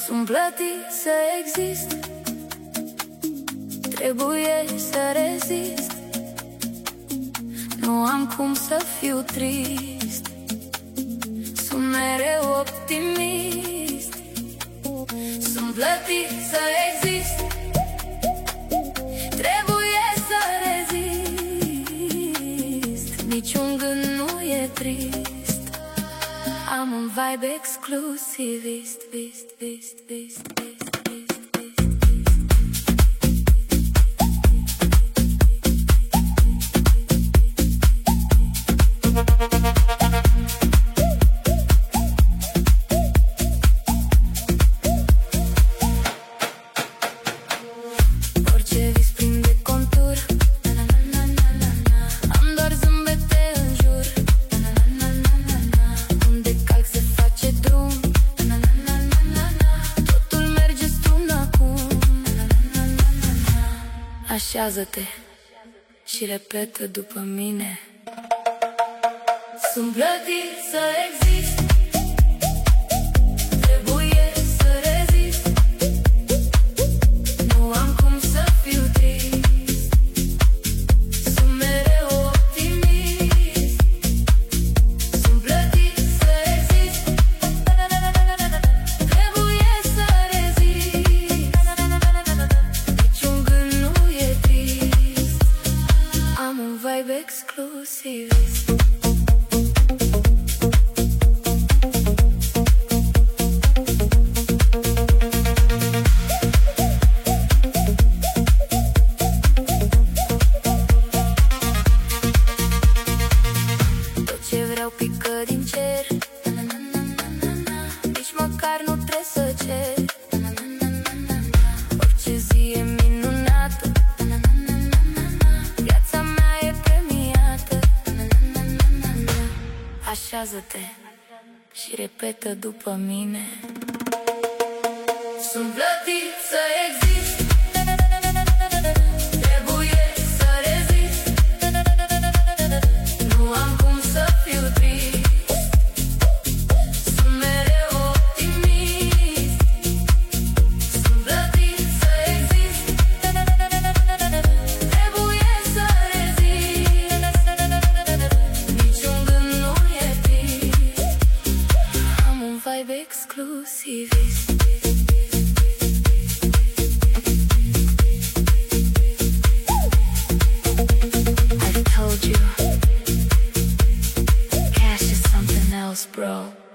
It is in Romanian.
Sunt plătit să exist, trebuie să rezist. Nu am cum să fiu trist, sunt mereu optimist. Sunt plătit să exist, trebuie să rezist. Niciun gând nu e trist, am un vibe exclusivist, vist, vist, vist, vist. Orice vis prinde contur, am doar zâmbete în jur. Unde calc se face drum, totul merge strun acum. Așează-te și repetă după mine. Sunt plătit să exist, trebuie să rezist. Nu am cum să fiu trist, sunt mereu optimist. Sunt plătit să exist, trebuie să rezist. Niciun gând nu e trist, am un vibe exclusivist. Ce vreau pică din cer, nici măcar nu trebuie să cer. Orice zi e minunată, viața mea e premiată. Așează-te și repetă după mine. Sunt plătit să exist, trebuie să rezist. Nu am cum să fiu trist, sunt mereu optimist. Sunt plătit să exist, trebuie să rezist. Niciun gând nu e trist, am un vibe exclusivist. I told you, cash is something else, bro.